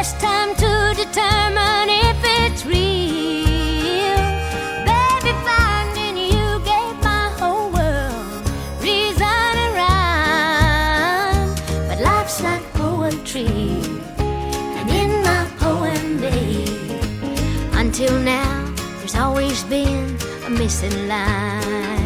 just time to determine if it's real. Baby, finding you gave my whole world reason and rhyme. But life's like poetry, and in my poem, babe, until now, there's always been a missing line.